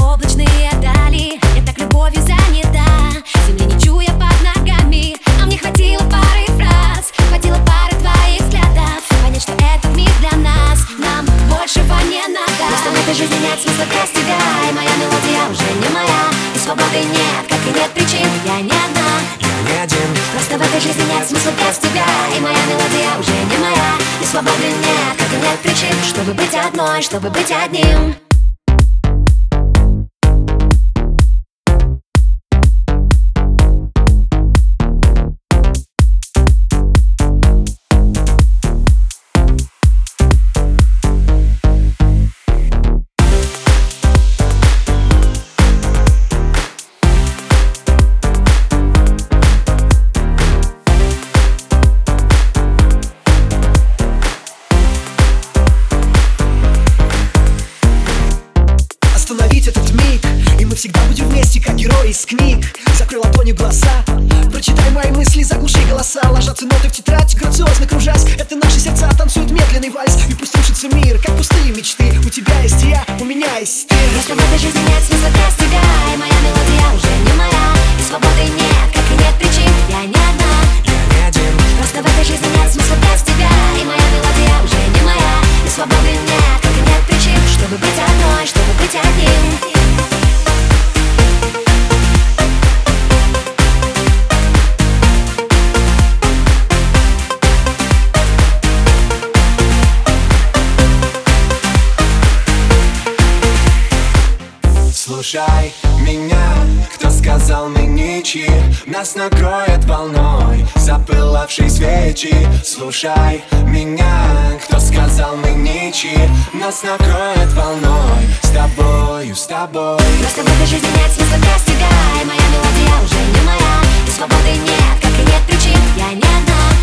облачные дали. Я так любовью занята, земли не чуя под ногами. А мне хватило пары фраз, хватило пары твоих взглядов понять, что этот мир для нас, нам большего не надо. Просто в этой жизни нет смысла без тебя, и моя мелодия уже не моя. И свободы нет, как и нет причин, я не одна, я не один. Просто в этой жизни нет смысла без тебя, и моя мелодия уже не моя. И свободы нет, как и нет причин, чтобы быть одной, чтобы быть одним. Остановить этот миг, и мы всегда будем вместе, как герои из книг. Закрой ладонью глаза, прочитай мои мысли, заглуши голоса. Ложатся ноты в тетрадь, грациозно кружась. Это наши сердца танцуют медленный вальс. И пусть рушится мир, как пустые мечты. У тебя есть я, у меня есть ты. Просто в этой жизни нет смысла без тебя, и моя мелодия уже не моя. И свободы нет, как и нет причин, я не одна, я не один. Просто в этой жизни нет смысла без тебя, и моя мелодия уже не моя. И свободы нет, как и нет причин, чтобы быть одной, чтобы быть одним. Слушай меня, кто сказал мы ничьи, нас накроет волной запылавшей свечи. Слушай меня, кто сказал мы ничьи, нас накроет волной с тобою, с тобой. Просто в этой жизни нет смысла без тебя, и моя мелодия уже не моя. И свободы нет, как и нет причин, я не одна,